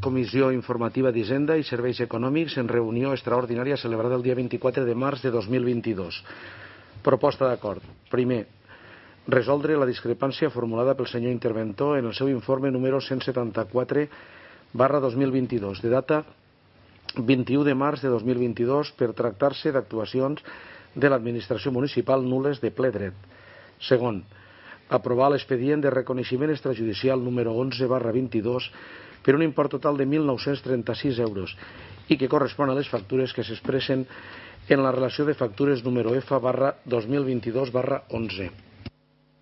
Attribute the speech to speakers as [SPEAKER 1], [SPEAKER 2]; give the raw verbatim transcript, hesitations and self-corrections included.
[SPEAKER 1] Comissió Informativa d'Hisenda i Serveis Econòmics en reunió extraordinària celebrada el dia vint-i-quatre de març de dos mil vint-i-dos. Proposta d'acord. Primer, resoldre la discrepància formulada pel senyor interventor en el seu informe número cent setanta-quatre barra dos mil vint-i-dos, de data vint-i-u de març de dos mil vint-i-dos, per tractar-se d'actuacions de l'administració municipal nules de ple dret. Segon, aprovar l'expedient de reconeixement extrajudicial número onze barra vint-i-dos per un import total de mil nou-cents trenta-sis euros i que correspon a les factures que s'expressen en la relació de factures número F barra dos mil vint-i-dos barra onze.